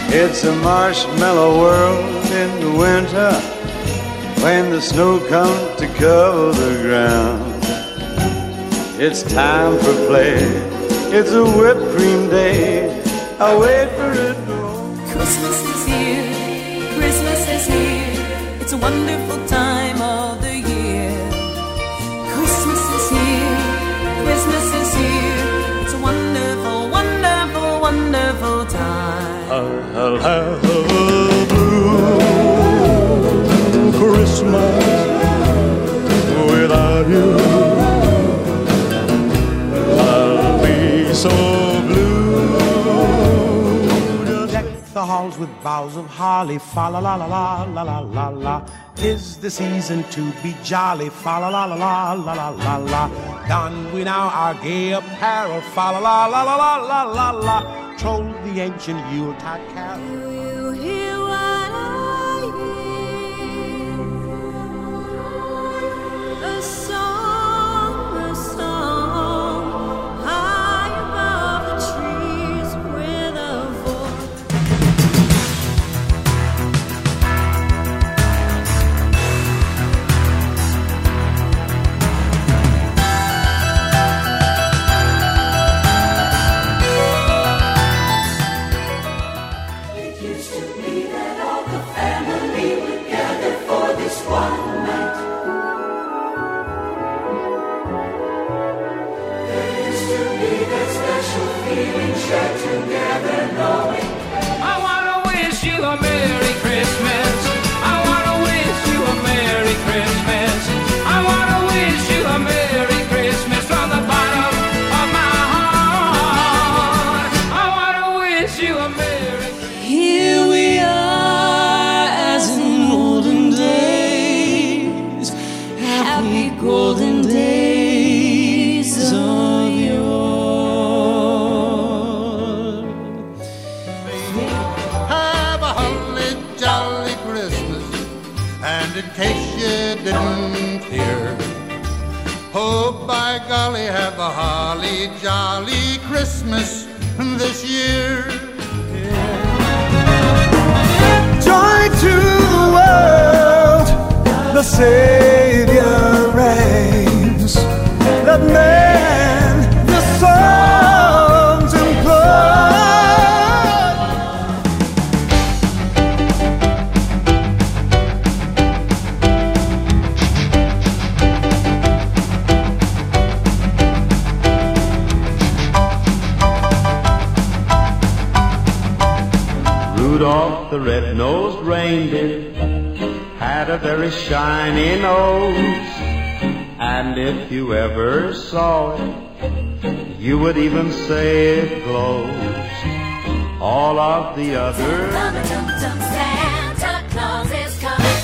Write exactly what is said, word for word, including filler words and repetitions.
It's a marshmallow world in the winter when the snow comes to cover the ground. It's time for play. It's a whipped cream day. I wait for it. Christmas is here. Christmas is here. It's a wonderful time of the year. Christmas is here. Christmas is here. It's a wonderful, wonderful, wonderful time. I'll have a blue Christmas without you. I'll be so blue. Deck the halls with boughs of holly, fa la la la la la la la la. 'Tis the season to be jolly, fa la la la la la la la la. Don we now our gay apparel, fa la la la la la la la la. Troll the ancient Yuletide carol. Do you hear what I hear? A song, a song, high above the trees with a voice. I wanna wish you a Merry Christmas. I wanna wish you a Merry Christmas. I wanna wish you a Merry Christmas from the bottom of my heart. I wanna wish you a Merry Christmas. Here we are as in olden days, happy golden days of yore. Have a holly jolly Christmas, and in case you didn't hear, oh by golly, have a holly jolly Christmas this year. Joy to the world, the Savior reigns. Let man the songs employ. Rudolph the red-nosed reindeer had a very shiny nose, and if you ever saw it, you would even say it glows. All of the others Santa Claus is coming.